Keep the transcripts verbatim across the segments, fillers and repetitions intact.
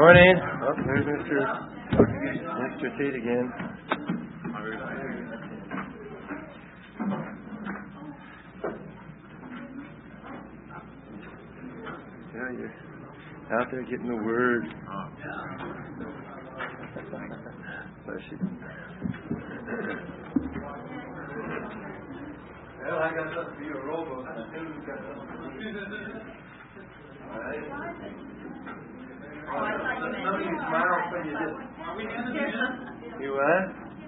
Morning. Oh, there's Mister Mister Tate again. Yeah, you're out there getting the word. Bless you. Well, I got something for you, a rowboat. All right. Oh, I thought you meant Somebody smiled when you did. You what?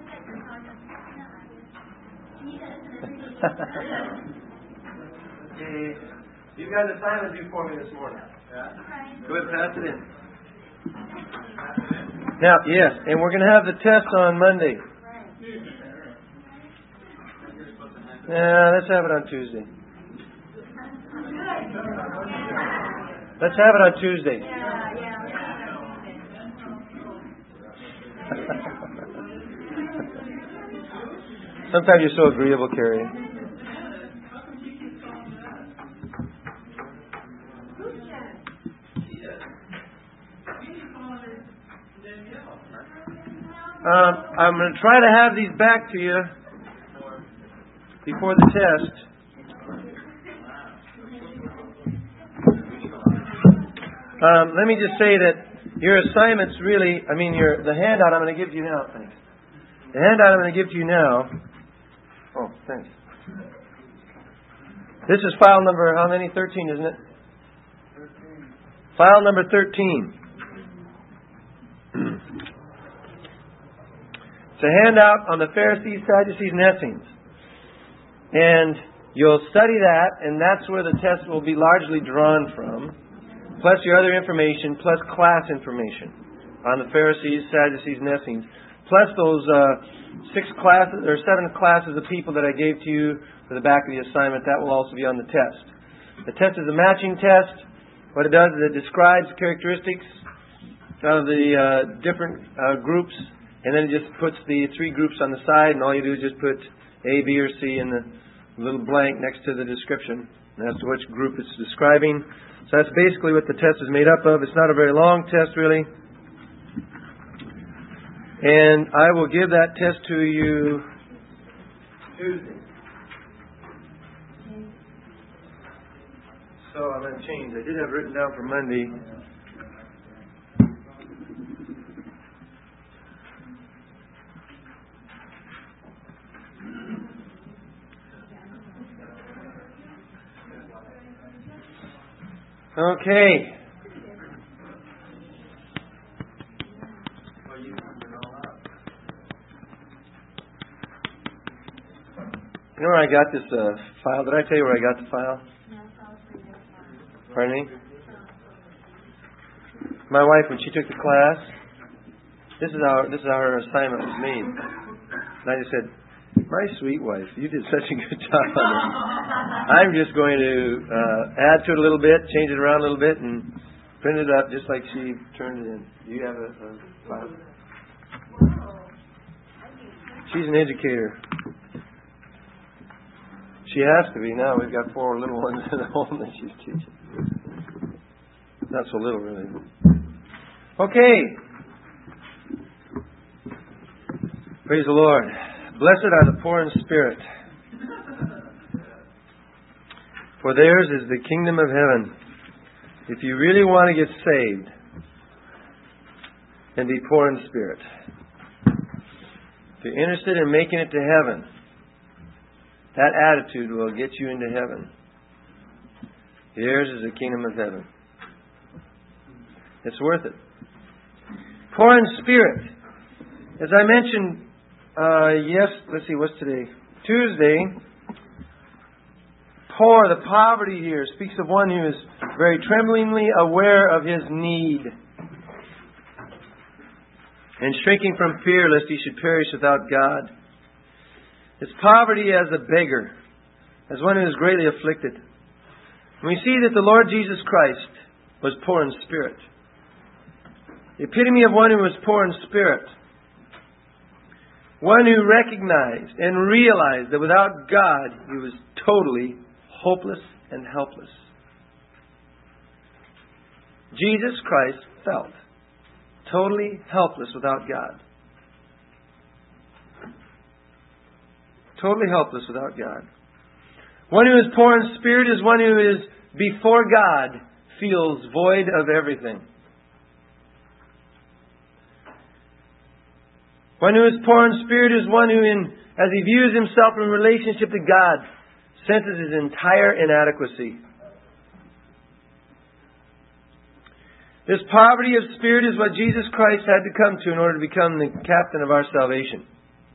Okay. You got an assignment due for me this morning. Yeah. Go ahead and pass it in. Now, yes, and we're going to have the test on Monday. Yeah, let's have it on Tuesday. Let's have it on Tuesday. Sometimes you're so agreeable, Carrie. Um, I'm going to try to have these back to you before the test. Um, let me just say that your assignments really, I mean, your the handout I'm going to give to you now, thanks. The handout I'm going to give to you now, oh, thanks. This is file number, how many? thirteen, isn't it? thirteen. File number thirteen. It's a handout on the Pharisees, Sadducees, and Essenes. And you'll study that, and that's where the test will be largely drawn from, plus your other information, plus class information on the Pharisees, Sadducees, and Essenes, plus those uh, six classes, or seven classes of people that I gave to you for the back of the assignment. That will also be on the test. The test is a matching test. What it does is it describes characteristics of the uh, different uh, groups, and then it just puts the three groups on the side, and all you do is just put A, B, or C in the little blank next to the description as to which group it's describing. So that's basically what the test is made up of. It's not a very long test, really. And I will give that test to you Tuesday. So I'm going to change. I did have it written down for Monday. Okay. You know where I got this uh, file? Did I tell you where I got the file? Pardon me? My wife, when she took the class, this is how this is how her assignment was made. And I just said, "My sweet wife, you did such a good job on it. I'm just going to uh, add to it a little bit, change it around a little bit, and print it up just like she turned it in." Do you have a, a file? She's an educator. She has to be now. We've got four little ones at home that she's teaching. Not so little, really. Okay. Praise the Lord. Blessed are the poor in spirit, for theirs is the kingdom of heaven. If you really want to get saved, then be poor in spirit. If you're interested in making it to heaven, that attitude will get you into heaven. Yours is the kingdom of heaven. It's worth it. Poor in spirit. As I mentioned, uh, yes, let's see, what's today? Tuesday. Poor, the poverty here, speaks of one who is very tremblingly aware of his need and shrinking from fear lest he should perish without God. It's poverty as a beggar, as one who is greatly afflicted. And we see that the Lord Jesus Christ was poor in spirit. The epitome of one who was poor in spirit. One who recognized and realized that without God he was totally hopeless and helpless. Jesus Christ felt totally helpless without God. Totally helpless without God. One who is poor in spirit is one who is before God, feels void of everything. One who is poor in spirit is one who, in, as he views himself in relationship to God, senses his entire inadequacy. This poverty of spirit is what Jesus Christ had to come to in order to become the captain of our salvation.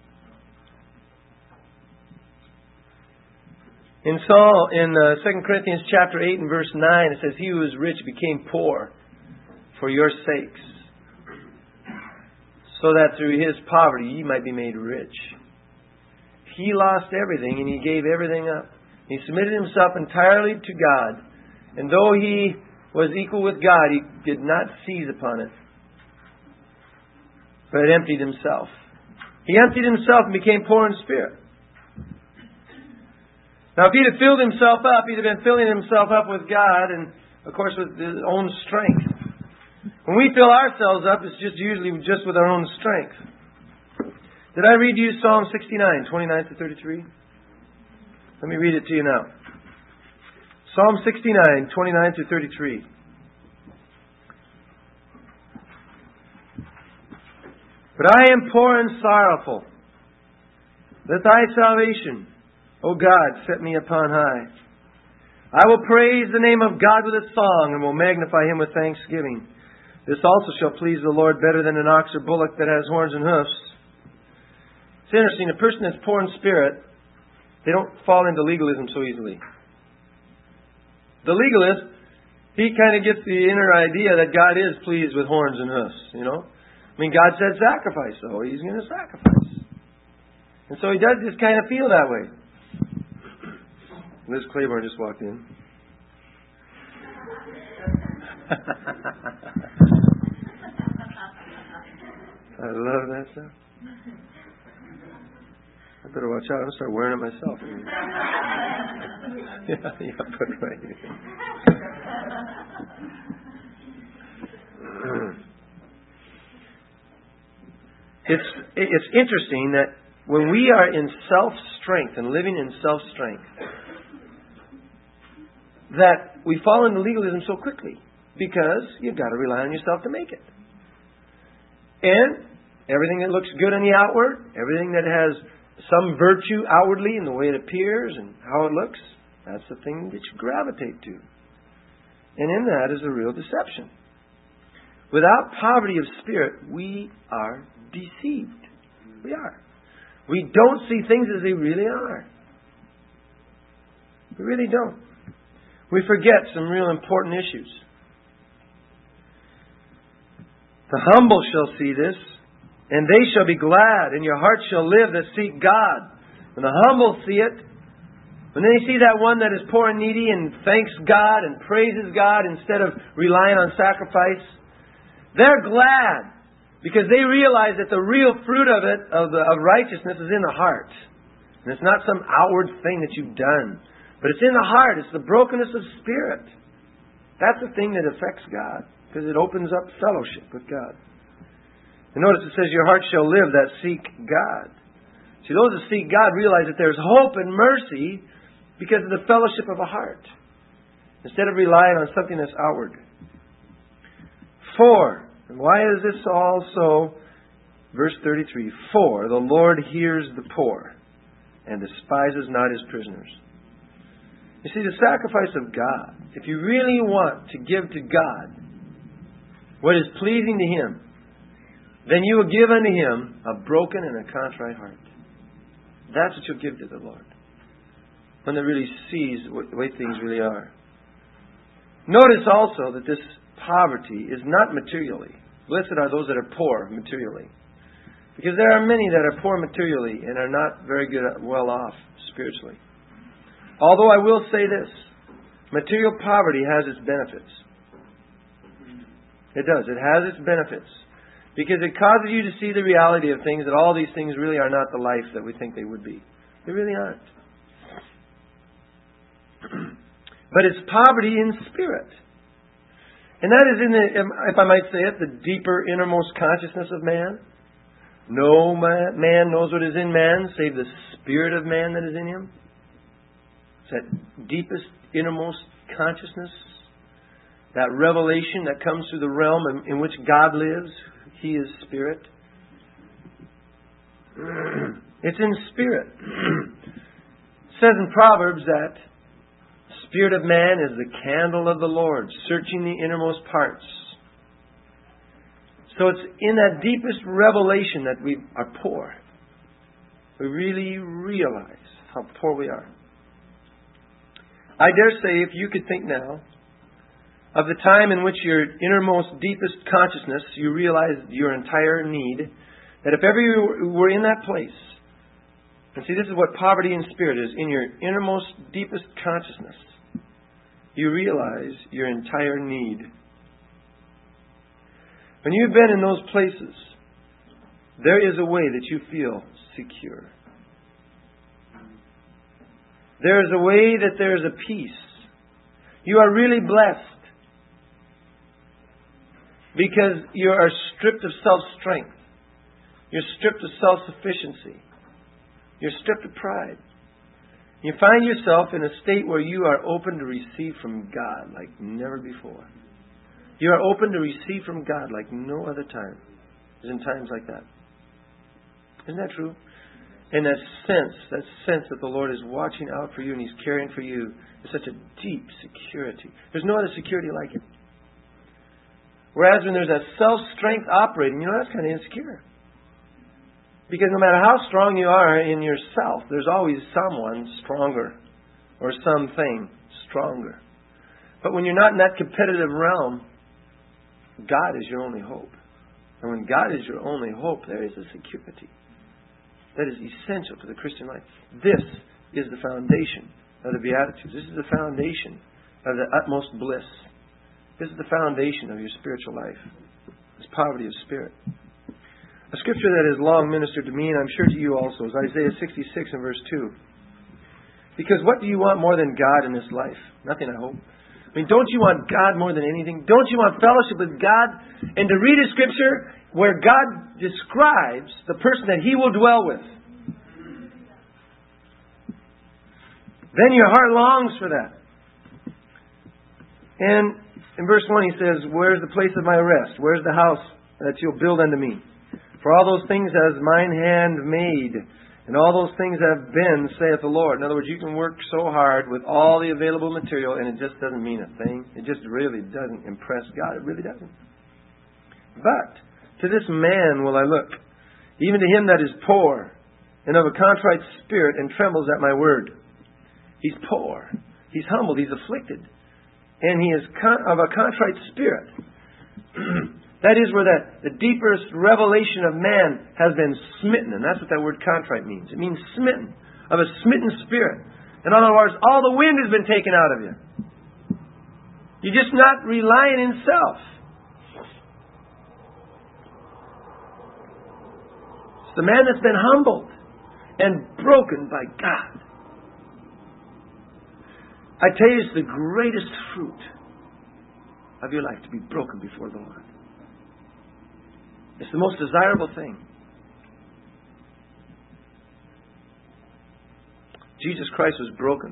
In Saul, in uh, Second Corinthians chapter eight and verse nine, it says, "He who is rich became poor for your sakes, so that through his poverty ye might be made rich." He lost everything and he gave everything up. He submitted himself entirely to God. And though he was equal with God, he did not seize upon it, but emptied himself. He emptied himself and became poor in spirit. Now, if he'd have filled himself up, he'd have been filling himself up with God and, of course, with his own strength. When we fill ourselves up, it's just usually just with our own strength. Did I read you Psalm sixty-nine, twenty-nine to thirty-three? Let me read it to you now. Psalm sixty-nine, twenty-nine to thirty-three. "But I am poor and sorrowful. Let thy salvation, O God, set me upon high. I will praise the name of God with a song and will magnify him with thanksgiving. This also shall please the Lord better than an ox or bullock that has horns and hoofs." It's interesting, a person that's poor in spirit, they don't fall into legalism so easily. The legalist, he kind of gets the inner idea that God is pleased with horns and hoofs, you know. I mean, God said sacrifice, so he's going to sacrifice. And so he does just kind of feel that way. Liz Claiborne just walked in. I love that stuff. I better watch out. I'm going to start wearing it myself. yeah, yeah, put it right here. It's, it's interesting that when we are in self-strength and living in self-strength, that we fall into legalism so quickly because you've got to rely on yourself to make it. And everything that looks good on the outward, everything that has some virtue outwardly in the way it appears and how it looks, that's the thing that you gravitate to. And in that is a real deception. Without poverty of spirit, we are deceived. We are. We don't see things as they really are. We really don't. We forget some real important issues. The humble shall see this, and they shall be glad, and your heart shall live that seek God. When the humble see it, when they see that one that is poor and needy and thanks God and praises God instead of relying on sacrifice, they're glad because they realize that the real fruit of it, of, the, of righteousness, is in the heart. And it's not some outward thing that you've done. But it's in the heart. It's the brokenness of spirit. That's the thing that affects God, because it opens up fellowship with God. And notice it says, your heart shall live that seek God. See, those that seek God realize that there's hope and mercy because of the fellowship of a heart, instead of relying on something that's outward. For, and why is this also, verse thirty-three, for the Lord hears the poor and despises not his prisoners. You see, the sacrifice of God, if you really want to give to God what is pleasing to Him, then you will give unto Him a broken and a contrite heart. That's what you'll give to the Lord, one that really sees what, the way things really are. Notice also that this poverty is not materially. Blessed are those that are poor materially, because there are many that are poor materially and are not very good, well off spiritually. Although I will say this, material poverty has its benefits. It does. It has its benefits. Because it causes you to see the reality of things, that all these things really are not the life that we think they would be. They really aren't. But it's poverty in spirit. And that is in the, if I might say it, the deeper innermost consciousness of man. No man knows what is in man save the spirit of man that is in him. It's that deepest, innermost consciousness, that revelation that comes through the realm in, in which God lives. He is spirit. It's in spirit. It says in Proverbs that the spirit of man is the candle of the Lord, searching the innermost parts. So it's in that deepest revelation that we are poor. We really realize how poor we are. I dare say, if you could think now of the time in which your innermost, deepest consciousness, you realized your entire need, that if ever you were in that place, and see, this is what poverty in spirit is, in your innermost, deepest consciousness, you realize your entire need. When you've been in those places, there is a way that you feel secure. There is a way that there is a peace. You are really blessed because you are stripped of self-strength. You're stripped of self-sufficiency. You're stripped of pride. You find yourself in a state where you are open to receive from God like never before. You are open to receive from God like no other time. Is in times like that. Isn't that true? And that sense, that sense that the Lord is watching out for you and He's caring for you is such a deep security. There's no other security like it. Whereas when there's that self-strength operating, you know, that's kind of insecure. Because no matter how strong you are in yourself, there's always someone stronger or something stronger. But when you're not in that competitive realm, God is your only hope. And when God is your only hope, there is a security that is essential to the Christian life. This is the foundation of the Beatitudes. This is the foundation of the utmost bliss. This is the foundation of your spiritual life. This poverty of spirit. A scripture that has long ministered to me, and I'm sure to you also, is Isaiah sixty-six and verse two. Because what do you want more than God in this life? Nothing, I hope. I mean, don't you want God more than anything? Don't you want fellowship with God? And to read a scripture where God describes the person that He will dwell with. Then your heart longs for that. And in verse one He says, where's the place of my rest? Where's the house that you'll build unto me? For all those things has mine hand made, and all those things have been, saith the Lord. In other words, you can work so hard with all the available material, and it just doesn't mean a thing. It just really doesn't impress God. It really doesn't. But to this man will I look, even to him that is poor, and of a contrite spirit, and trembles at my word. He's poor. He's humbled. He's afflicted. And he is con- of a contrite spirit. That is where that, the deepest revelation of man has been smitten. And that's what that word contrite means. It means smitten. Of a smitten spirit. In other words, all the wind has been taken out of you. You're just not relying in self. It's the man that's been humbled and broken by God. I tell you, it's the greatest fruit of your life to be broken before the Lord. It's the most desirable thing. Jesus Christ was broken.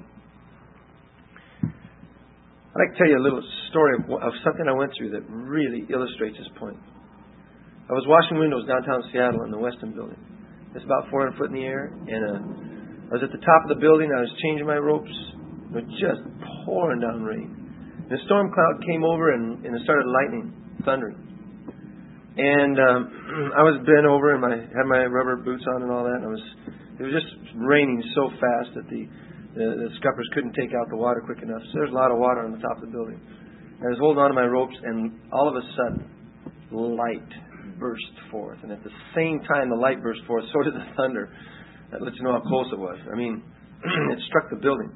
I'd like to tell you a little story of, of something I went through that really illustrates this point. I was washing windows downtown Seattle in the Weston building. It's about four hundred foot in the air. And uh, I was at the top of the building. I was changing my ropes. It was just pouring down rain. And a storm cloud came over and, and it started lightning, thundering. And um, I was bent over and I had my rubber boots on and all that. And I was, it was just raining so fast that the, the, the scuppers couldn't take out the water quick enough. So there's a lot of water on the top of the building. I was holding on to my ropes and all of a sudden, light burst forth. And at the same time the light burst forth, so did the thunder. That lets you know how close it was. I mean, it struck the building.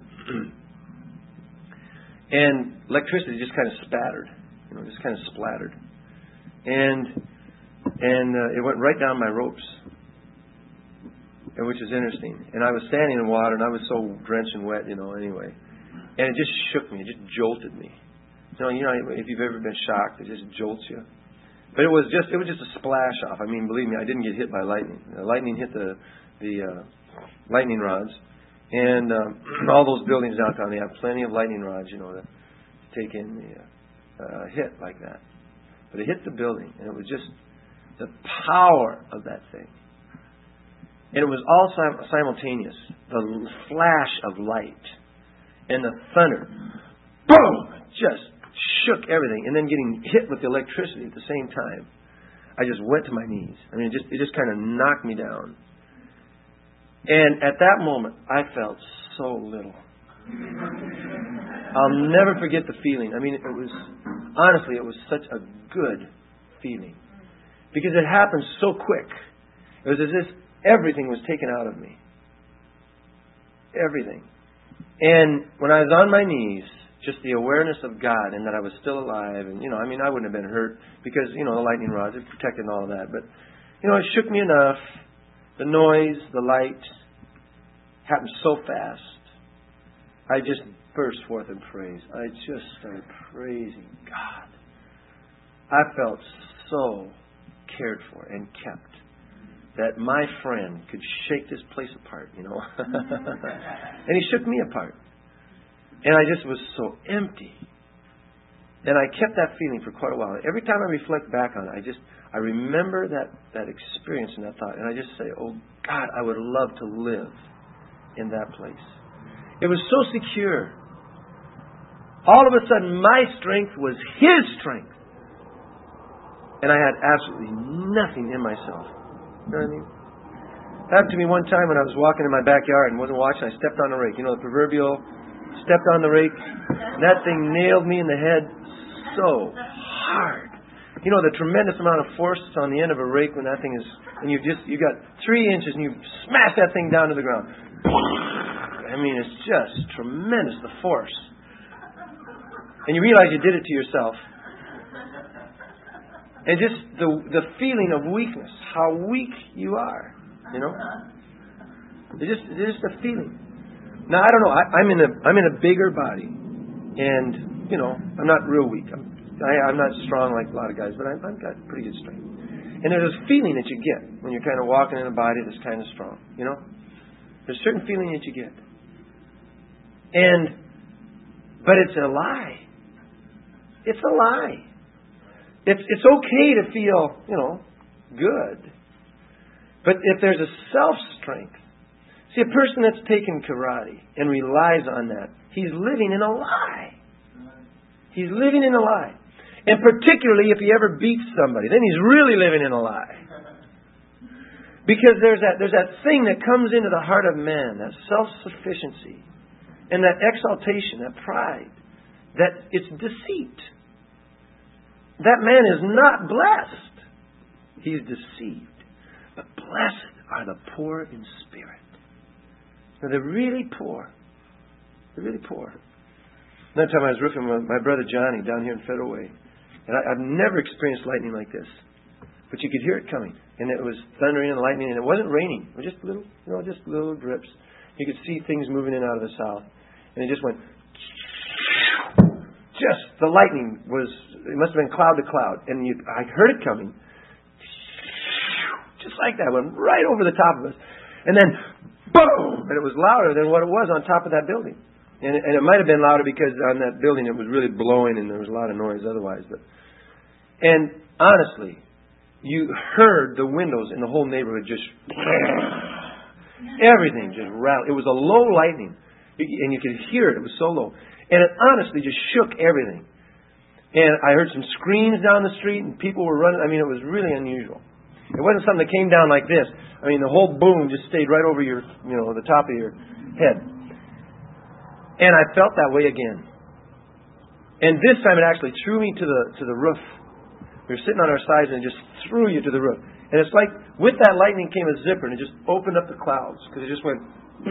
And electricity just kind of spattered. You know, just kind of splattered. And and uh, it went right down my ropes, and which is interesting. And I was standing in water, and I was so drenched and wet, you know. Anyway, and it just shook me, it just jolted me. You know, you know, if you've ever been shocked, it just jolts you. But it was just it was just a splash off. I mean, believe me, I didn't get hit by lightning. The lightning hit the the uh, lightning rods, and um, all those buildings downtown, they have plenty of lightning rods, you know, to take in the uh, uh, hit like that. But it hit the building, and it was just the power of that thing. And it was all sim- simultaneous. The flash of light and the thunder, boom, just shook everything, and then getting hit with the electricity at the same time. I just went to my knees. I mean, it just it just kind of knocked me down. And at that moment, I felt so little. I'll never forget the feeling. I mean, it was honestly, it was such a good feeling because it happened so quick. It was as if everything was taken out of me. Everything. And when I was on my knees, just the awareness of God and that I was still alive, and you know, I mean, I wouldn't have been hurt because you know the lightning rods had protected and all of that. But you know, it shook me enough. The noise, the light happened so fast. I just burst forth in praise. I just started praising God. I felt so cared for and kept that my friend could shake this place apart, you know. And he shook me apart. And I just was so empty. And I kept that feeling for quite a while. Every time I reflect back on it, I just, I remember that, that experience and that thought. And I just say, oh God, I would love to live in that place. It was so secure. All of a sudden, my strength was His strength. And I had absolutely nothing in myself. You know what I mean? It happened to me one time when I was walking in my backyard and wasn't watching. I stepped on a rake. You know, the proverbial stepped on the rake. And that thing nailed me in the head so hard. You know, the tremendous amount of force that's on the end of a rake when that thing is, and you just, you got three inches and you smash that thing down to the ground. I mean, it's just tremendous, the force. And you realize you did it to yourself. And just the the feeling of weakness, how weak you are, you know. It's just it's just a feeling. Now I don't know. I, I'm in a I'm in a bigger body, and you know I'm not real weak. I'm I, I'm not strong like a lot of guys, but I've, I've got pretty good strength. And there's this feeling that you get when you're kind of walking in a body that's kind of strong, you know. There's a certain feeling that you get, and but it's a lie. It's a lie. It's it's okay to feel, you know, good. But if there's a self-strength, see, a person that's taken karate and relies on that, he's living in a lie. He's living in a lie. And particularly if he ever beats somebody, then he's really living in a lie. Because there's that there's that thing that comes into the heart of man, that self-sufficiency, and that exaltation, that pride, that it's deceit. That man is not blessed. He's deceived. But blessed are the poor in spirit. Now they're really poor. They're really poor. Another time I was roofing with my brother Johnny down here in Federal Way. And I, I've never experienced lightning like this. But you could hear it coming. And it was thundering and lightning. And it wasn't raining. It was just little, you know, just little drips. You could see things moving in out of the south. And it just went... Just, the lightning was, it must have been cloud to cloud. And you, I heard it coming. Just like that. Went right over the top of us. And then, boom! And it was louder than what it was on top of that building. And it, and it might have been louder because on that building it was really blowing and there was a lot of noise otherwise. But, and honestly, you heard the windows in the whole neighborhood just, everything just rattled. It was a low lightning. And you could hear it. It was so low. And it honestly just shook everything. And I heard some screams down the street and people were running. I mean, it was really unusual. It wasn't something that came down like this. I mean, the whole boom just stayed right over your, you know, the top of your head. And I felt that way again. And this time it actually threw me to the to the roof. We were sitting on our sides and it just threw you to the roof. And it's like with that lightning came a zipper and it just opened up the clouds because it just went...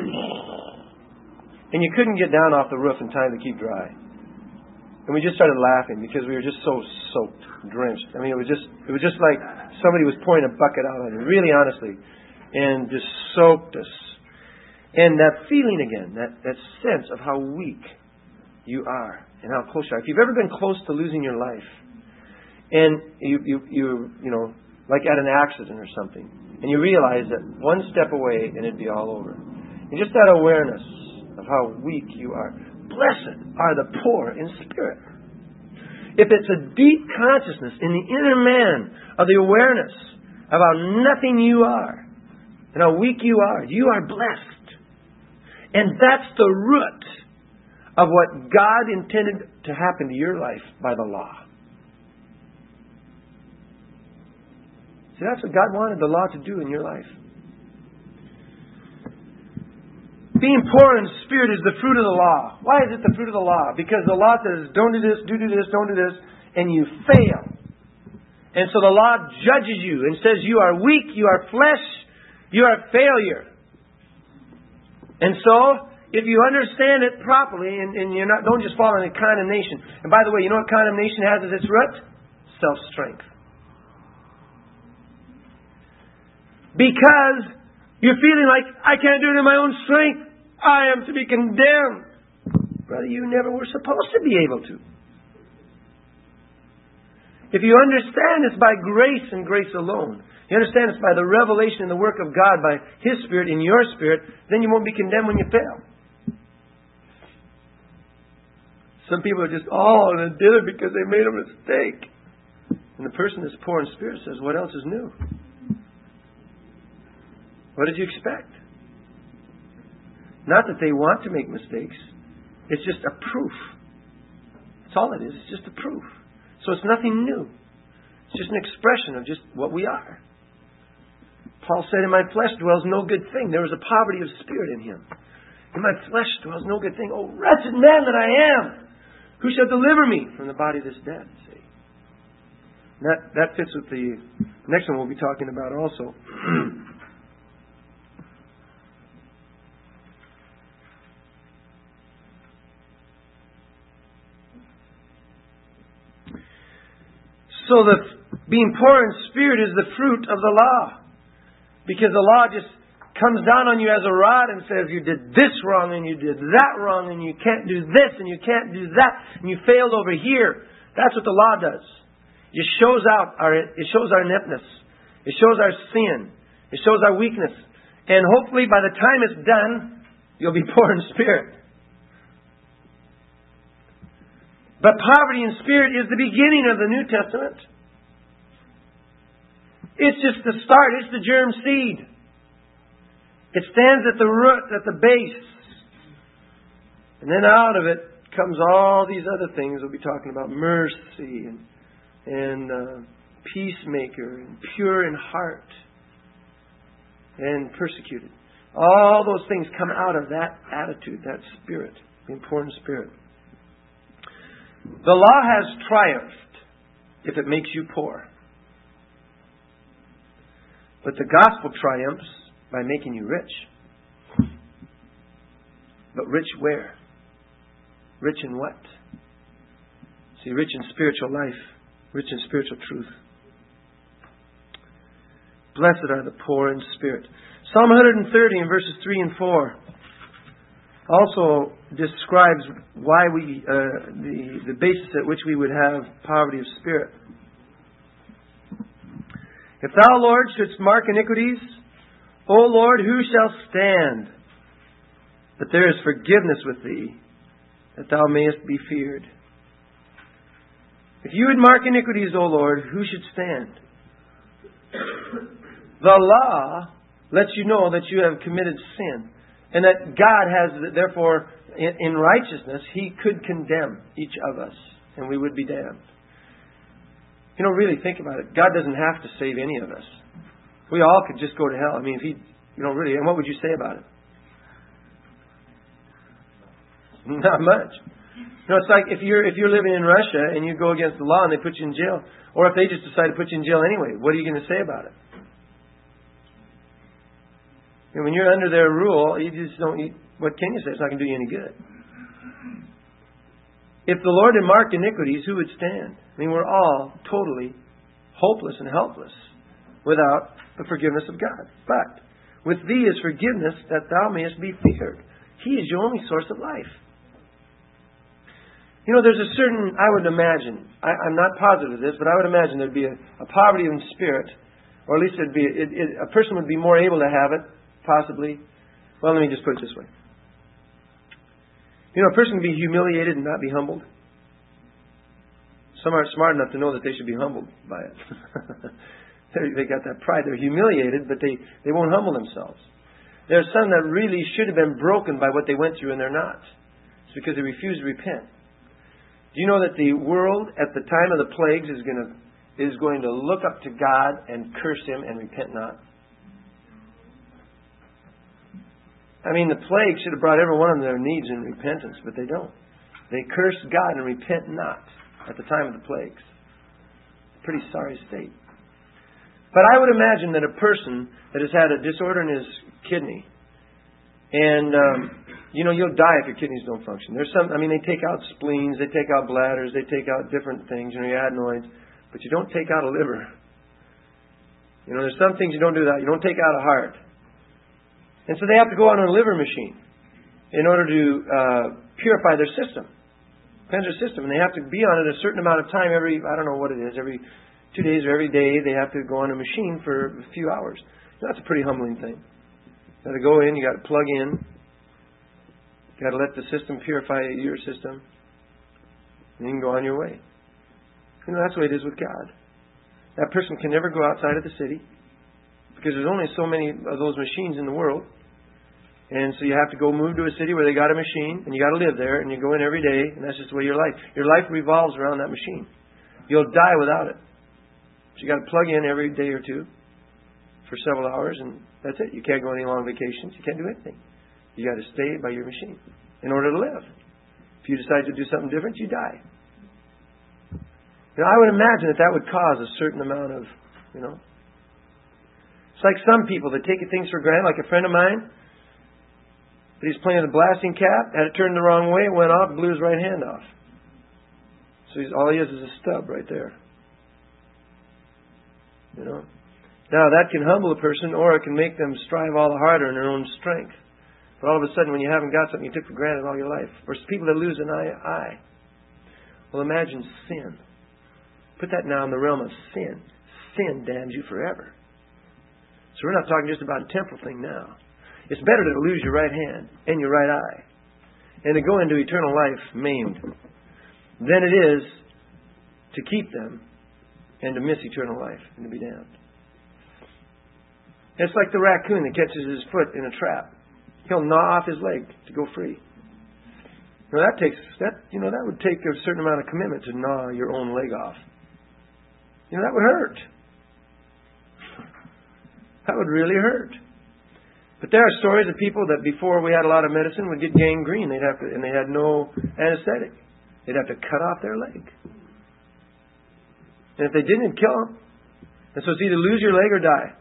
And you couldn't get down off the roof in time to keep dry. And we just started laughing because we were just so soaked, drenched. I mean, it was just it was just like somebody was pouring a bucket out on it, really honestly, and just soaked us. And that feeling again, that, that sense of how weak you are and how close you are. If you've ever been close to losing your life, and you, you, you, you know, like at an accident or something, and you realize that one step away and it'd be all over. And just that awareness of how weak you are. Blessed are the poor in spirit. If it's a deep consciousness in the inner man of the awareness of how nothing you are and how weak you are, you are blessed. And that's the root of what God intended to happen to your life by the law. See, that's what God wanted the law to do in your life. Being poor in spirit is the fruit of the law. Why is it the fruit of the law? Because the law says, don't do this, do do this, don't do this, and you fail. And so the law judges you and says you are weak, you are flesh, you are failure. And so, if you understand it properly, and, and you're not, don't just fall into condemnation. And by the way, you know what condemnation has as its root? Self-strength. Because you're feeling like, I can't do it in my own strength. I am to be condemned. Brother, you never were supposed to be able to. If you understand it's by grace and grace alone, you understand it's by the revelation and the work of God, by His Spirit in your spirit, then you won't be condemned when you fail. Some people are just, oh, they did it because they made a mistake. And the person that's poor in spirit says, what else is new? What did you expect? Not that they want to make mistakes. It's just a proof. That's all it is. It's just a proof. So it's nothing new. It's just an expression of just what we are. Paul said, in my flesh dwells no good thing. There was a poverty of spirit in him. In my flesh dwells no good thing. Oh, wretched man that I am! Who shall deliver me from the body of this death? See? That, that fits with the next one we'll be talking about also. So the being poor in spirit is the fruit of the law. Because the law just comes down on you as a rod and says you did this wrong and you did that wrong and you can't do this and you can't do that and you failed over here. That's what the law does. It shows out our it shows our ineptness. It shows our sin. It shows our weakness. And hopefully by the time it's done, you'll be poor in spirit. But poverty in spirit is the beginning of the New Testament. It's just the start. It's the germ seed. It stands at the root, at the base. And then out of it comes all these other things we'll be talking about. Mercy and, and uh, peacemaker and pure in heart and persecuted. All those things come out of that attitude, that spirit, the important spirit. The law has triumphed if it makes you poor. But the gospel triumphs by making you rich. But rich where? Rich in what? See, rich in spiritual life. Rich in spiritual truth. Blessed are the poor in spirit. Psalm one thirty in verses three and four also describes why we, uh, the, the basis at which we would have poverty of spirit. If thou, Lord, shouldst mark iniquities, O Lord, who shall stand? But there is forgiveness with thee, that thou mayest be feared. If you would mark iniquities, O Lord, who should stand? The law lets you know that you have committed sin, and that God has, therefore, in, in righteousness, He could condemn each of us, and we would be damned. You know, really think about it. God doesn't have to save any of us. We all could just go to hell. I mean, if He, you know, really, and what would you say about it? Not much. You know, it's like if you're if you're living in Russia and you go against the law and they put you in jail, or if they just decide to put you in jail anyway, what are you going to say about it? And when you're under their rule, you just don't. You, what can you say? It's not going to do you any good. If the Lord had marked iniquities, who would stand? I mean, we're all totally hopeless and helpless without the forgiveness of God. But with thee is forgiveness, that thou mayest be feared. He is your only source of life. You know, there's a certain, I would imagine, I, I'm not positive of this, but I would imagine there'd be a, a poverty in spirit, or at least there'd be, it, it, a person would be more able to have it, possibly. Well, let me just put it this way. You know, a person can be humiliated and not be humbled. Some aren't smart enough to know that they should be humbled by it. They got that pride. They're humiliated, but they, they won't humble themselves. There are some that really should have been broken by what they went through, and they're not. It's because they refuse to repent. Do you know that the world at the time of the plagues is going to is going to look up to God and curse Him and repent not? I mean, the plague should have brought every one of them their needs in repentance, but they don't. They curse God and repent not at the time of the plagues. Pretty sorry state. But I would imagine that a person that has had a disorder in his kidney, and um, you know, you'll die if your kidneys don't function. There's some, I mean, they take out spleens, they take out bladders, they take out different things, you know, your adenoids, but you don't take out a liver. You know, there's some things you don't do that. You don't take out a heart. And so they have to go on a liver machine in order to uh, purify their system, cleanse their system. And they have to be on it a certain amount of time every, I don't know what it is, every two days or every day they have to go on a machine for a few hours. That's a pretty humbling thing. You got to go in, you got to plug in, you got to let the system purify your system, and you can go on your way. You know, that's the way it is with God. That person can never go outside of the city because there's only so many of those machines in the world. And so you have to go move to a city where they got a machine, and you got to live there, and you go in every day, and that's just the way your life. Your life revolves around that machine. You'll die without it. So you got to plug in every day or two for several hours, and that's it. You can't go on any long vacations. You can't do anything. You got to stay by your machine in order to live. If you decide to do something different, you die. You know, I would imagine that that would cause a certain amount of, you know. It's like some people that take things for granted, like a friend of mine. But he's playing the blasting cap, had it turned the wrong way, went off, blew his right hand off. So he's, all he has is a stub right there. You know. Now that can humble a person, or it can make them strive all the harder in their own strength. But all of a sudden, when you haven't got something you took for granted all your life, or people that lose an eye, eye. Well, imagine sin. Put that now in the realm of sin. Sin damns you forever. So we're not talking just about a temporal thing now. It's better to lose your right hand and your right eye and to go into eternal life maimed than it is to keep them and to miss eternal life and to be damned. It's like the raccoon that catches his foot in a trap. He'll gnaw off his leg to go free. Now that takes that you know that would take a certain amount of commitment to gnaw your own leg off. You know that would hurt. That would really hurt. But there are stories of people that before we had a lot of medicine would get gangrene. They'd have to, and they had no anesthetic. They'd have to cut off their leg. And if they didn't, it'd kill them. And so it's either lose your leg or die.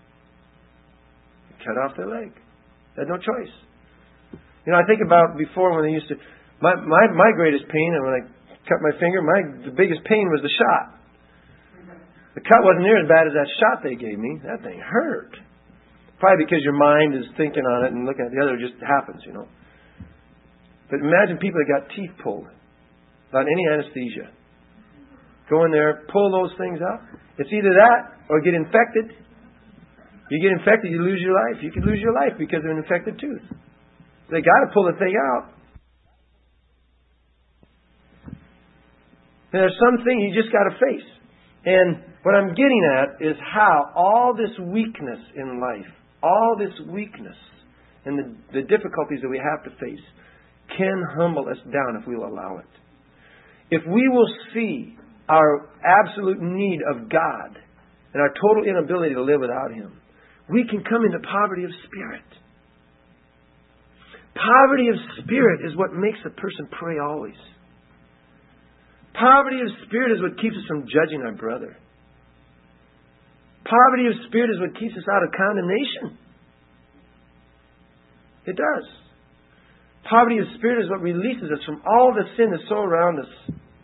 Cut off their leg. They had no choice. You know, I think about before when they used to. My my my greatest pain, and when I cut my finger, my the biggest pain was the shot. The cut wasn't near as bad as that shot they gave me. That thing hurt. Probably because your mind is thinking on it and looking at the other. It just happens, you know. But imagine people that got teeth pulled without any anesthesia. Go in there, pull those things out. It's either that or get infected. You get infected, you lose your life. You could lose your life because of an infected tooth. They got to pull the thing out. And there's something you just got to face. And what I'm getting at is how all this weakness in life, all this weakness and the, the difficulties that we have to face can humble us down if we'll allow it. If we will see our absolute need of God and our total inability to live without Him, we can come into poverty of spirit. Poverty of spirit is what makes a person pray always. Poverty of spirit is what keeps us from judging our brother. Poverty of spirit is what keeps us out of condemnation. It does. Poverty of spirit is what releases us from all the sin that's so around us.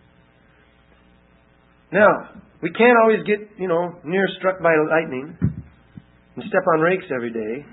Now, we can't always get, you know, near struck by lightning and step on rakes every day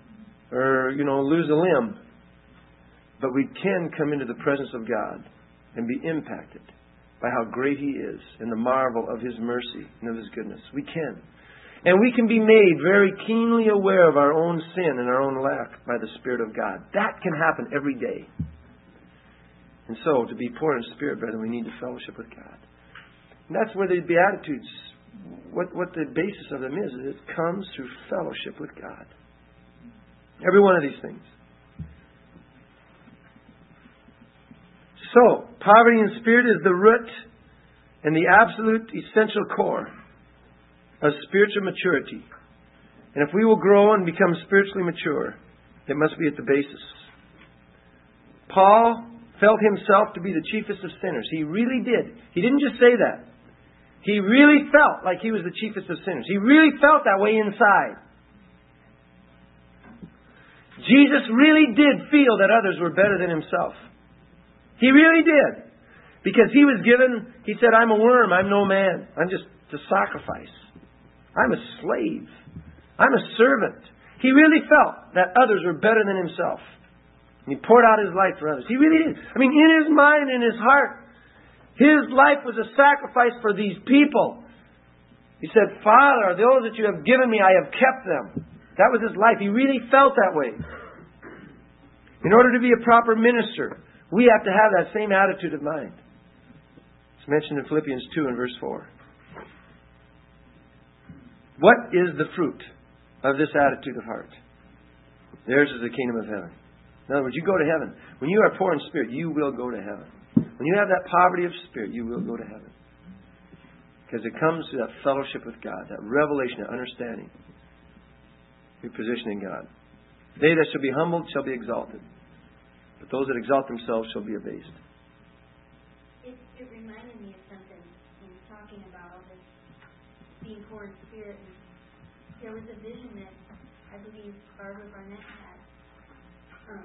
or, you know, lose a limb. But we can come into the presence of God and be impacted by how great He is and the marvel of His mercy and of His goodness. We can. And we can be made very keenly aware of our own sin and our own lack by the Spirit of God. That can happen every day. And so, to be poor in spirit, brethren, we need to fellowship with God. And that's where the Beatitudes, what, what the basis of them is, is it comes through fellowship with God. Every one of these things. So, poverty in spirit is the root and the absolute essential core of spiritual maturity. And if we will grow and become spiritually mature, it must be at the basis. Paul felt himself to be the chiefest of sinners. He really did. He didn't just say that. He really felt like he was the chiefest of sinners. He really felt that way inside. Jesus really did feel that others were better than himself. He really did. Because he was given, he said, I'm a worm, I'm no man. I'm just to sacrifice. I'm a slave. I'm a servant. He really felt that others were better than himself. And he poured out his life for others. He really did. I mean, in his mind, in his heart, his life was a sacrifice for these people. He said, Father, those that you have given me, I have kept them. That was his life. He really felt that way. In order to be a proper minister, we have to have that same attitude of mind. It's mentioned in Philippians two and verse four. What is the fruit of this attitude of heart? Theirs is the kingdom of heaven. In other words, you go to heaven. When you are poor in spirit, you will go to heaven. When you have that poverty of spirit, you will go to heaven. Because it comes to that fellowship with God, that revelation, that understanding, your position in God. They that shall be humbled shall be exalted. But those that exalt themselves shall be abased. It, it reminded me of something in talking about all this being poor in spirit. And there was a vision that I believe Barbara Barnett had. Um,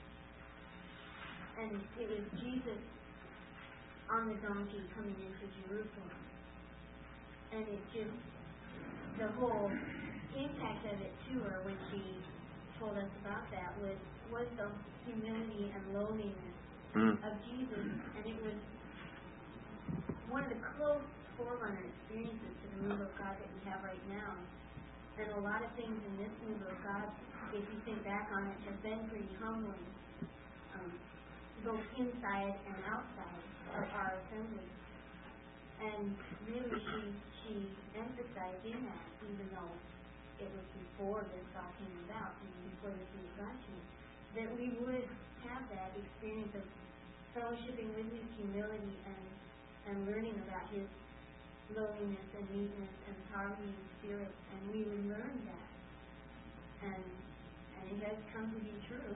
and it was Jesus on the donkey coming into Jerusalem. And it just, the whole impact of it to her when she told us about that was, was the humility and lowliness mm. of Jesus. And it was one of the close forerunner experiences to the move of God that we have right now. And a lot of things in this move of God, if you think back on it, have been pretty humbling, um, both inside and outside of our assembly. And really, she she emphasized in that, even though it was before this all came about, and before this was got to, that we would have that experience of fellowshipping with His humility and and learning about His lowliness and meekness and poverty in spirit, and we would learn that. And and it has come to be true.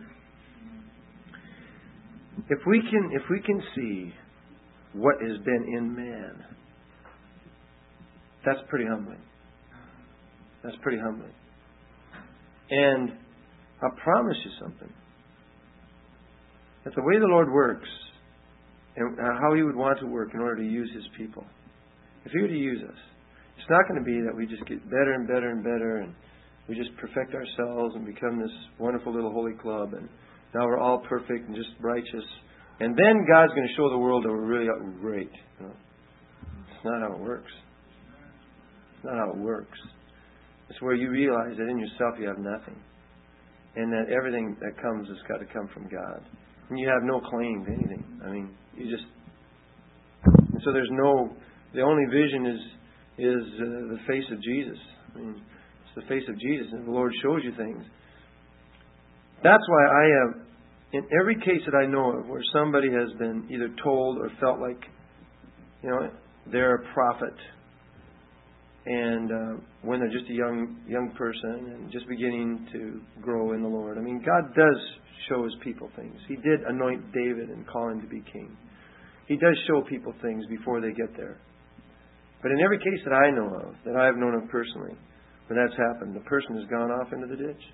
If we can if we can see what has been in man, that's pretty humbling. That's pretty humbling. And I promise you something. That the way the Lord works and how He would want to work in order to use His people, if He were to use us, it's not going to be that we just get better and better and better and we just perfect ourselves and become this wonderful little holy club and now we're all perfect and just righteous. And then God's going to show the world that we're really great. You know? It's not how it works. It's not how it works. It's where you realize that in yourself you have nothing. And that everything that comes has got to come from God. And you have no claim to anything. I mean, you just... And so there's no... The only vision is is uh, the face of Jesus. I mean, it's the face of Jesus. And the Lord shows you things. That's why I have... In every case that I know of where somebody has been either told or felt like, you know, they're a prophet, and uh, when they're just a young young person and just beginning to grow in the Lord. I mean, God does show His people things. He did anoint David and call him to be king. He does show people things before they get there. But in every case that I know of, that I have known of personally, when that's happened, the person has gone off into the ditch.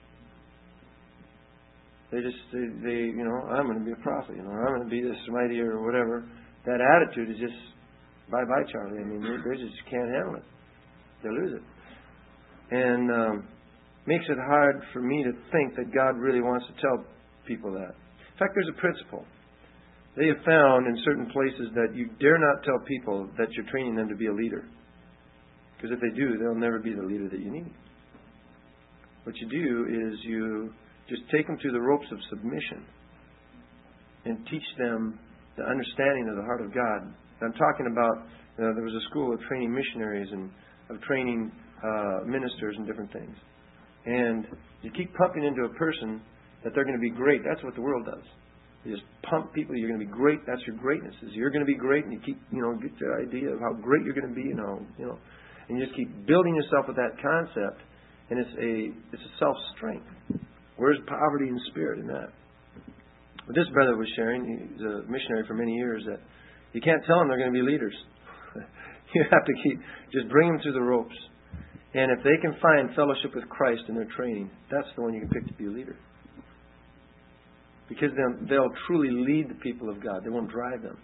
They just, they, they, you know, I'm going to be a prophet, you know, I'm going to be this mighty or whatever. That attitude is just, bye-bye, Charlie. I mean, they, they just can't handle it. They lose it. And um, makes it hard for me to think that God really wants to tell people that. In fact, there's a principle they have found in certain places that you dare not tell people that you're training them to be a leader. Because if they do, they'll never be the leader that you need. What you do is you just take them through the ropes of submission and teach them the understanding of the heart of God. I'm talking about, uh, there was a school of training missionaries and of training uh, ministers and different things. And you keep pumping into a person that they're going to be great. That's what the world does. You just pump people, you're going to be great. That's your greatness. Is you're going to be great, and you keep, you know, get the idea of how great you're going to be, and how, you know, and you just keep building yourself with that concept. And it's a it's a self-strength. Where's poverty in spirit in that? But this brother was sharing, he's a missionary for many years, that you can't tell them they're going to be leaders. You have to keep, just bring them through the ropes. And if they can find fellowship with Christ in their training, that's the one you can pick to be a leader. Because then they'll truly lead the people of God. They won't drive them.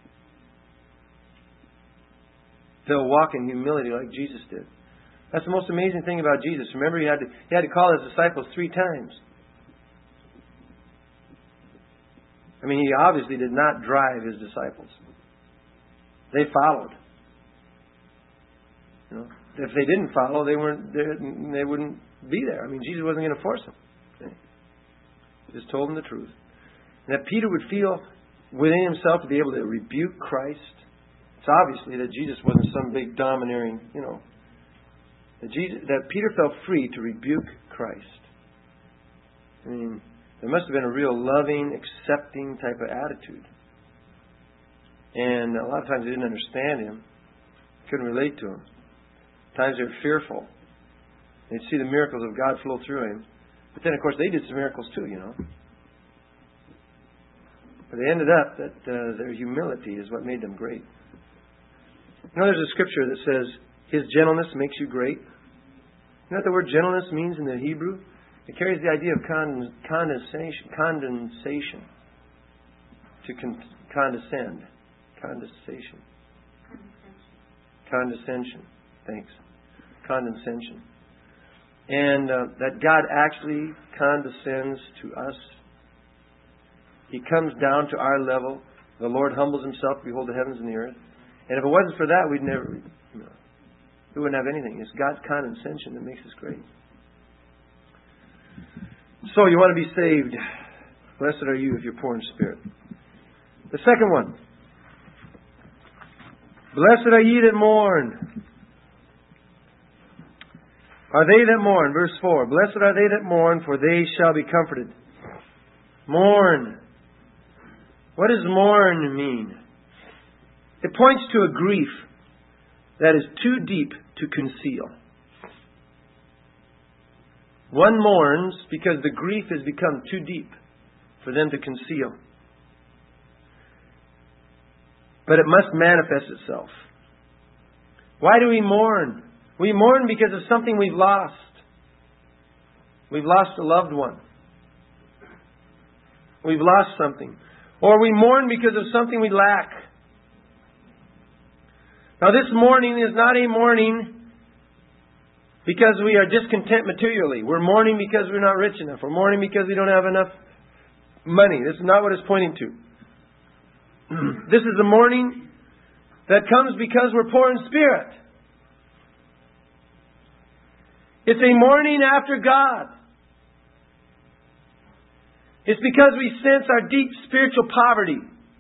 They'll walk in humility like Jesus did. That's the most amazing thing about Jesus. Remember, he had to, he had to call his disciples three times. I mean, he obviously did not drive his disciples. They followed. You know, if they didn't follow, they weren't. They wouldn't be there. I mean, Jesus wasn't going to force them. Okay? He just told them the truth. And that Peter would feel within himself to be able to rebuke Christ. It's obviously that Jesus wasn't some big domineering, you know. That, Jesus, that Peter felt free to rebuke Christ. I mean, there must have been a real loving, accepting type of attitude. And a lot of times they didn't understand him. Couldn't relate to him. Times they were fearful. They'd see the miracles of God flow through him. But then, of course, they did some miracles too, you know. But they ended up that uh, their humility is what made them great. You know, there's a scripture that says, His gentleness makes you great. You know what the word gentleness means in the Hebrew? It carries the idea of con- condensation. Condensation. To con- condescend. Condensation. Condescension. Thanks. Condescension. And uh, that God actually condescends to us. He comes down to our level. The Lord humbles Himself to behold the heavens and the earth. And if it wasn't for that, we'd never, you know, we wouldn't have anything. It's God's condescension that makes us great. So you want to be saved. Blessed are you if you're poor in spirit. The second one. Blessed are ye that mourn. Are they that mourn? Verse four. Blessed are they that mourn, for they shall be comforted. Mourn. What does mourn mean? It points to a grief that is too deep to conceal. One mourns because the grief has become too deep for them to conceal. But it must manifest itself. Why do we mourn? We mourn because of something we've lost. We've lost a loved one. We've lost something. Or we mourn because of something we lack. Now this mourning is not a mourning because we are discontent materially. We're mourning because we're not rich enough. We're mourning because we don't have enough money. This is not what it's pointing to. This is a mourning that comes because we're poor in spirit. It's a mourning after God. It's because we sense our deep spiritual poverty.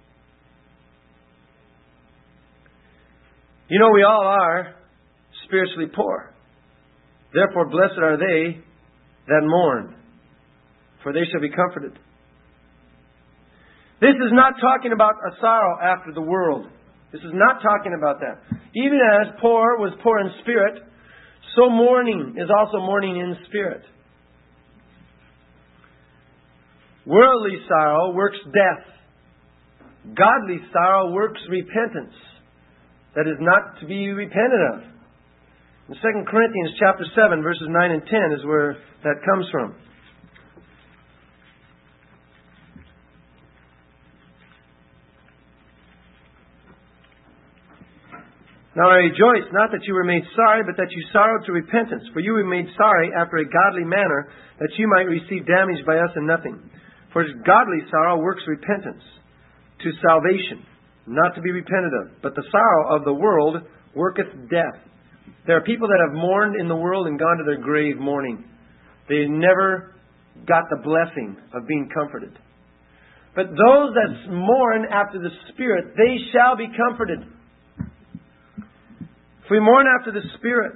You know, we all are spiritually poor. Therefore, blessed are they that mourn, for they shall be comforted. This is not talking about a sorrow after the world. This is not talking about that. Even as poor was poor in spirit, so mourning is also mourning in spirit. Worldly sorrow works death. Godly sorrow works repentance. That is not to be repented of. In Second Corinthians chapter seven, verses nine and ten is where that comes from. Now I rejoice, not that you were made sorry, but that you sorrowed to repentance. For you were made sorry after a godly manner, that you might receive damage by us in nothing. For godly sorrow works repentance, to salvation, not to be repented of. But the sorrow of the world worketh death. There are people that have mourned in the world and gone to their grave mourning. They never got the blessing of being comforted. But those that mourn after the Spirit, they shall be comforted. If we mourn after the Spirit,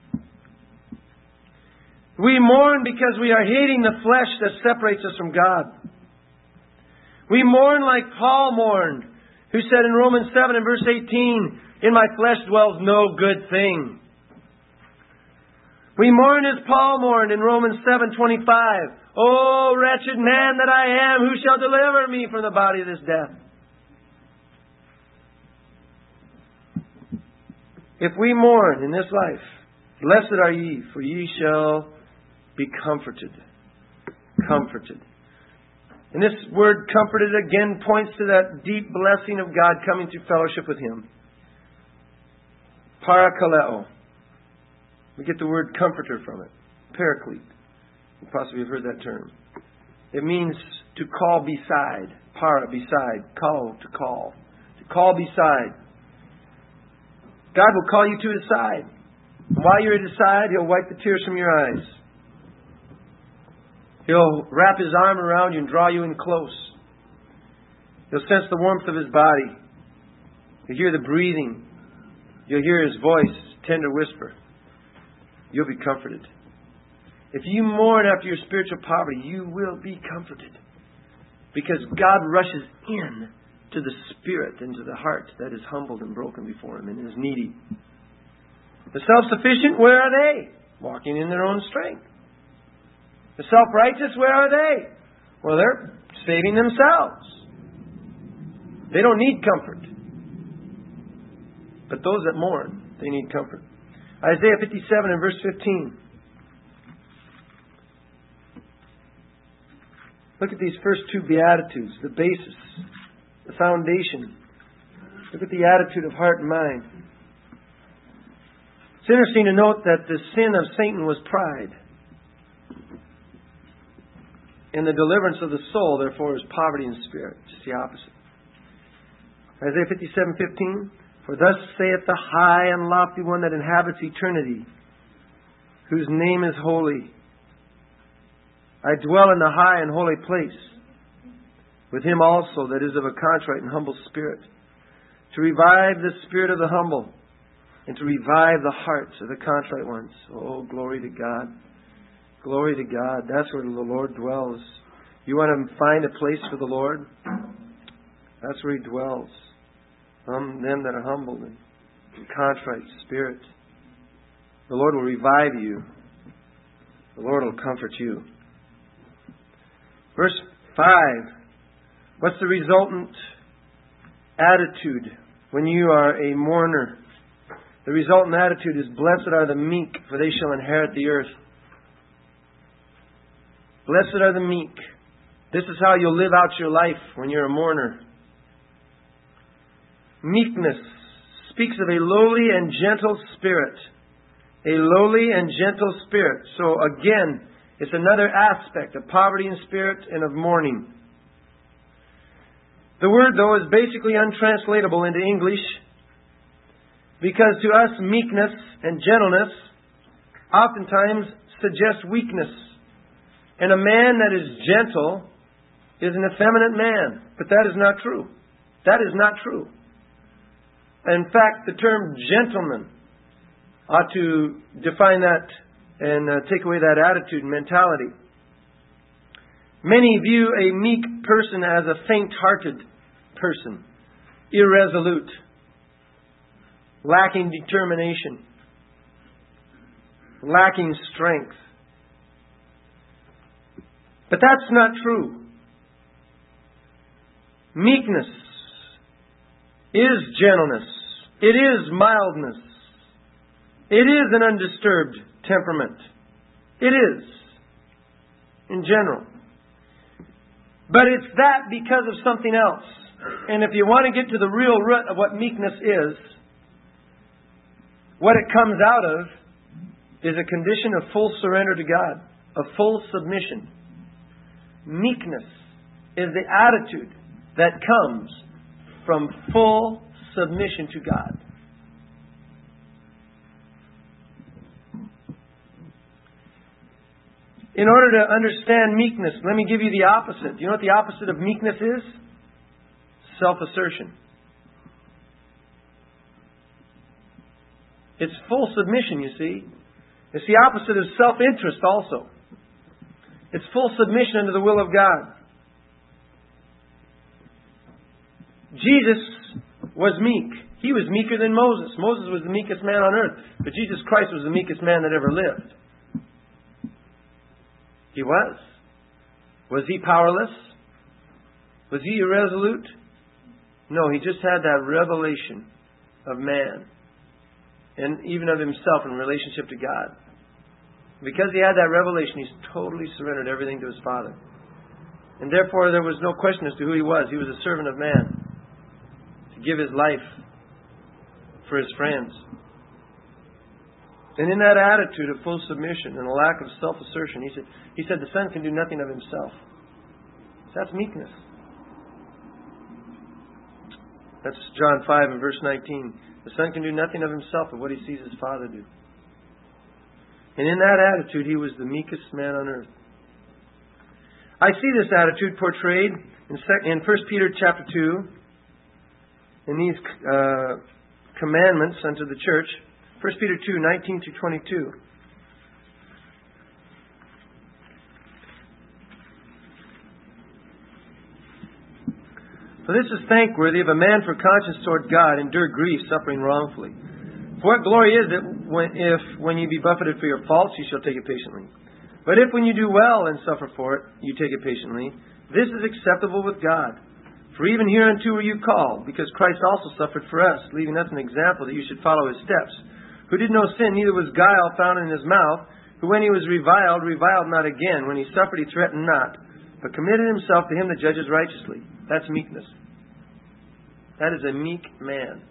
we mourn because we are hating the flesh that separates us from God. We mourn like Paul mourned, who said in Romans seven and verse eighteen, "In my flesh dwells no good thing." We mourn as Paul mourned in Romans seven twenty-five. "O wretched man that I am, who shall deliver me from the body of this death?" If we mourn in this life, blessed are ye, for ye shall be comforted. Comforted. And this word comforted again points to that deep blessing of God coming through fellowship with Him. Parakaleo. We get the word comforter from it. Paraclete. You possibly have heard that term. It means to call beside. Para, beside. Call, to call. To call beside. God will call you to His side. And while you're at His side, He'll wipe the tears from your eyes. He'll wrap His arm around you and draw you in close. You'll sense the warmth of His body. You'll hear the breathing. You'll hear His voice, tender whisper. You'll be comforted. If you mourn after your spiritual poverty, you will be comforted. Because God rushes in to the spirit and to the heart that is humbled and broken before Him and is needy. The self-sufficient, where are they? Walking in their own strength. The self-righteous, where are they? Well, they're saving themselves. They don't need comfort. But those that mourn, they need comfort. Isaiah fifty-seven and verse fifteen. Look at these first two Beatitudes, the basis, the foundation. Look at the attitude of heart and mind. It's interesting to note that the sin of Satan was pride. And the deliverance of the soul, therefore, is poverty in spirit. It's the opposite. Isaiah fifty-seven fifteen. For thus saith the high and lofty one that inhabits eternity, whose name is holy. I dwell in the high and holy place, with him also that is of a contrite and humble spirit, to revive the spirit of the humble, and to revive the hearts of the contrite ones. Oh, glory to God. Glory to God. That's where the Lord dwells. You want to find a place for the Lord? That's where He dwells. Um, them that are humbled and contrite spirit. The Lord will revive you. The Lord will comfort you. Verse five. What's the resultant attitude when you are a mourner? The resultant attitude is, blessed are the meek, for they shall inherit the earth. Blessed are the meek. This is how you'll live out your life when you're a mourner. Meekness speaks of a lowly and gentle spirit. A lowly and gentle spirit. So again, it's another aspect of poverty in spirit and of mourning. The word, though, is basically untranslatable into English, because to us meekness and gentleness oftentimes suggest weakness. And a man that is gentle is an effeminate man. But that is not true. That is not true. In fact, the term gentleman ought to define that and uh, take away that attitude and mentality. Many view a meek person as a faint-hearted person, irresolute, lacking determination, lacking strength. But that's not true. Meekness is gentleness. It is mildness. It is an undisturbed temperament. It is, in general. But it's that because of something else. And if you want to get to the real root of what meekness is, what it comes out of is a condition of full surrender to God, of full submission. Meekness is the attitude that comes from full submission to God. In order to understand meekness, let me give you the opposite. Do you know what the opposite of meekness is? Self-assertion. It's full submission, you see. It's the opposite of self-interest also. It's full submission unto the will of God. Jesus was meek. He was meeker than Moses. Moses was the meekest man on earth. But Jesus Christ was the meekest man that ever lived. He was. Was he powerless? Was he irresolute? No, he just had that revelation of man. And even of himself in relationship to God. Because he had that revelation, he's totally surrendered everything to his Father. And therefore there was no question as to who he was. He was a servant of man. To give his life for his friends. And in that attitude of full submission and a lack of self-assertion, he said, he said the Son can do nothing of himself. That's meekness. That's John five and verse nineteen. The Son can do nothing of himself but what he sees his Father do. And in that attitude, he was the meekest man on earth. I see this attitude portrayed in First Peter chapter two, in these uh, commandments unto the church. First Peter two, nineteen to twenty-two. For this is thankworthy of a man for conscience toward God endure grief, suffering wrongfully. For what glory is it when, if, when you be buffeted for your faults, you shall take it patiently? But if when you do well and suffer for it, you take it patiently, this is acceptable with God. For even hereunto were you called, because Christ also suffered for us, leaving us an example that you should follow his steps. Who did no sin, neither was guile found in his mouth, who when he was reviled, reviled not again. When he suffered, he threatened not, but committed himself to him that judges righteously. That's meekness. That is a meek man.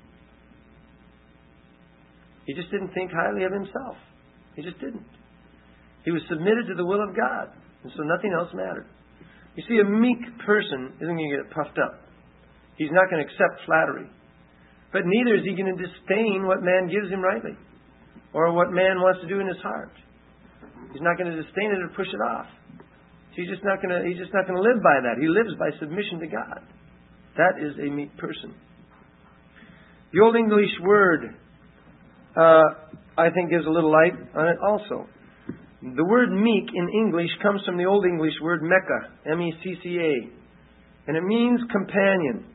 He just didn't think highly of himself. He just didn't. He was submitted to the will of God, and so nothing else mattered. You see, a meek person isn't going to get puffed up. He's not going to accept flattery. But neither is he going to disdain what man gives him rightly, or what man wants to do in his heart. He's not going to disdain it or push it off. He's just not going to. He's just not going to live by that. He lives by submission to God. That is a meek person. The Old English word, uh, I think, gives a little light on it also. The word meek in English comes from the Old English word mecca, M E C C A, and it means companion.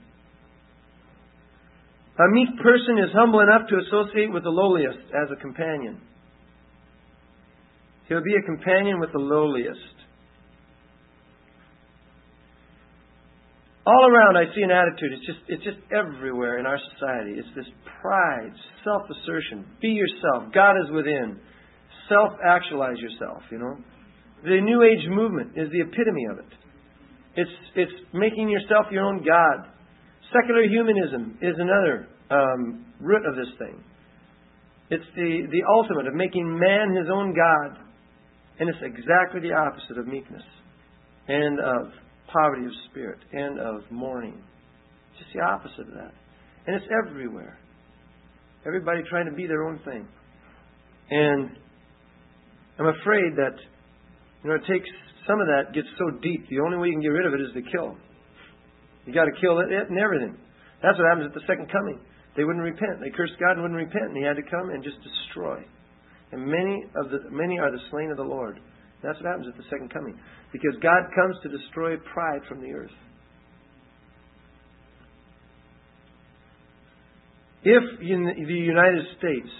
A meek person is humble enough to associate with the lowliest as a companion. He'll be a companion with the lowliest. All around I see an attitude. It's just it's just everywhere in our society. It's this pride, self-assertion. Be yourself. God is within. Self-actualize yourself, you know. The New Age movement is the epitome of it. It's it's making yourself your own God. Secular humanism is another um, root of this thing. It's the, the ultimate of making man his own God. And it's exactly the opposite of meekness and of poverty of spirit and of mourning. It's just the opposite of that. And it's everywhere. Everybody trying to be their own thing. And I'm afraid that, you know, it takes some of that gets so deep. The only way you can get rid of it is to kill. You got to kill it and everything. That's what happens at the second coming. They wouldn't repent. They cursed God and wouldn't repent, and He had to come and just destroy. And many of the many are the slain of the Lord. That's what happens at the second coming, because God comes to destroy pride from the earth. If the United States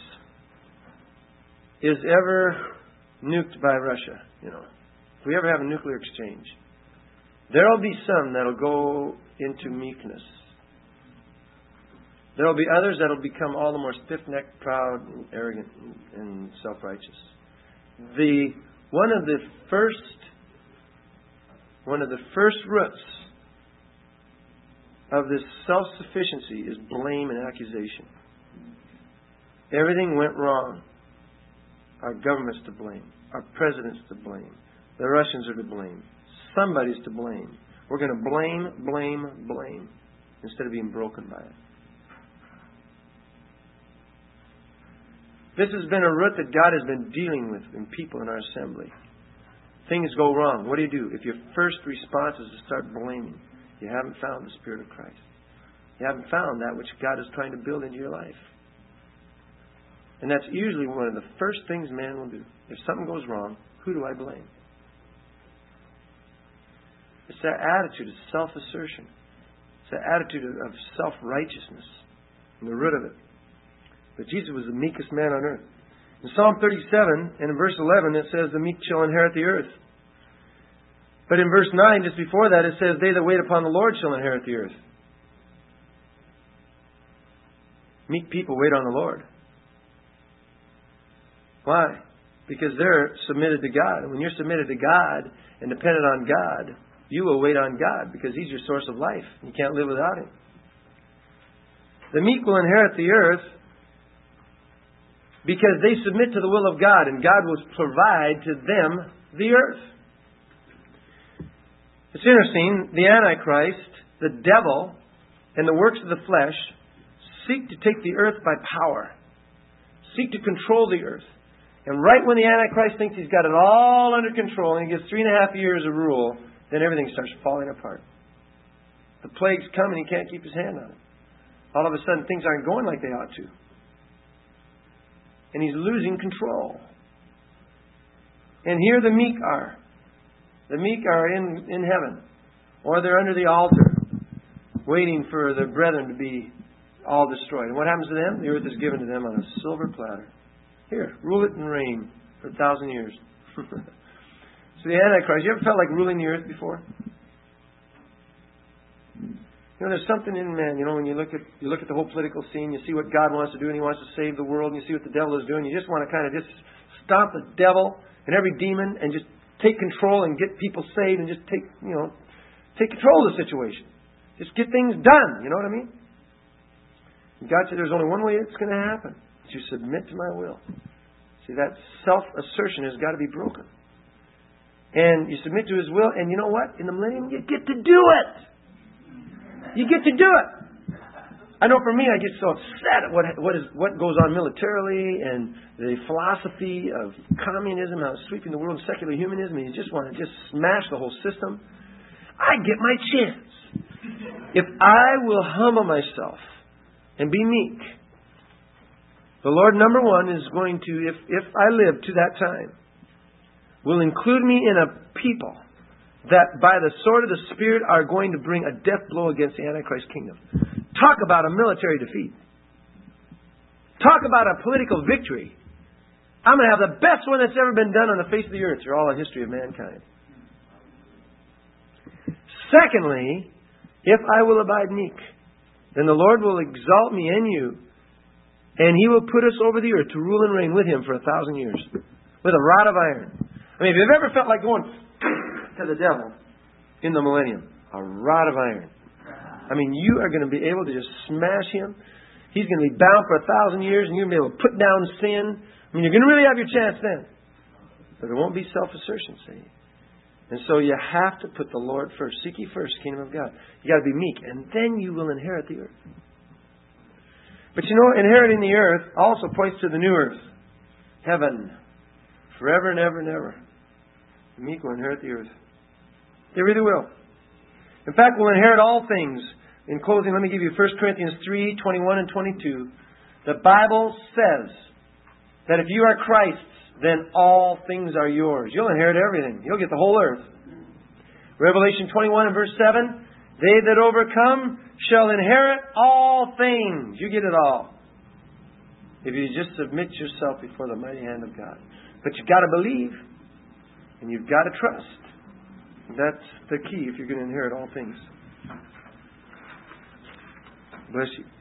is ever nuked by Russia, you know, if we ever have a nuclear exchange, there will be some that will go into meekness. There will be others that will become all the more stiff-necked, proud, and arrogant, and self-righteous. The one of the first, one of the first roots of this self-sufficiency is blame and accusation. Everything went wrong. Our government's to blame. Our president's to blame. The Russians are to blame. Somebody's to blame. We're going to blame, blame, blame. instead of being broken by it. This has been a root that God has been dealing with in people in our assembly. Things go wrong. What do you do? If your first response is to start blaming, you haven't found the Spirit of Christ. You haven't found that which God is trying to build into your life. And that's usually one of the first things man will do. If something goes wrong, who do I blame? It's that attitude of self-assertion. It's that attitude of self-righteousness and the root of it. But Jesus was the meekest man on earth. In Psalm thirty-seven and in verse eleven it says the meek shall inherit the earth. But in verse nine, just before that, it says they that wait upon the Lord shall inherit the earth. Meek people wait on the Lord. Why? Because they're submitted to God. And when you're submitted to God and dependent on God, you will wait on God because He's your source of life. You can't live without Him. The meek will inherit the earth because they submit to the will of God, and God will provide to them the earth. It's interesting, the Antichrist, the devil, and the works of the flesh seek to take the earth by power, seek to control the earth. And right when the Antichrist thinks he's got it all under control and he gets three and a half years of rule, then everything starts falling apart. The plagues come and he can't keep his hand on it. All of a sudden things aren't going like they ought to. And he's losing control. And here the meek are. The meek are in, in heaven. Or they're under the altar, waiting for their brethren to be all destroyed. And what happens to them? The earth is given to them on a silver platter. Here, rule it and reign for a thousand years. So the Antichrist, you ever felt like ruling the earth before? You know, there's something in man, you know, when you look at you look at the whole political scene, you see what God wants to do and He wants to save the world, and you see what the devil is doing, you just want to kind of just stomp the devil and every demon and just take control and get people saved and just take, you know, take control of the situation. Just get things done, you know what I mean? And God said there's only one way it's going to happen. It's you submit to my will. See, that self-assertion has got to be broken. And you submit to His will, and you know what? In the millennium, you get to do it. You get to do it. I know for me, I get so upset at what what is what goes on militarily and the philosophy of communism, how it's sweeping the world, secular humanism, and you just want to just smash the whole system. I get my chance. If I will humble myself and be meek, the Lord, number one, is going to, if, if I live to that time, will include me in a people that by the sword of the Spirit are going to bring a death blow against the Antichrist kingdom. Talk about a military defeat. Talk about a political victory. I'm going to have the best one that's ever been done on the face of the earth through all the history of mankind. Secondly, if I will abide meek, then the Lord will exalt me in you, and He will put us over the earth to rule and reign with Him for a thousand years with a rod of iron. I mean, if you've ever felt like going to the devil in the millennium, a rod of iron. I mean, you are going to be able to just smash him. He's going to be bound for a thousand years, and you're going to be able to put down sin. I mean, you're going to really have your chance then. But it won't be self-assertion, see. And so you have to put the Lord first. Seek ye first the kingdom of God. You got to be meek, and then you will inherit the earth. But you know, inheriting the earth also points to the new earth. Heaven. Forever and ever and ever. The meek will inherit the earth. They really will. In fact, we'll inherit all things. In closing, let me give you First Corinthians three, twenty-one and twenty-two. The Bible says that if you are Christ's, then all things are yours. You'll inherit everything. You'll get the whole earth. Revelation twenty-one and verse seven. They that overcome shall inherit all things. You get it all. If you just submit yourself before the mighty hand of God. But you've got to believe. And you've got to trust. That's the key if you're going to inherit all things. Bless you.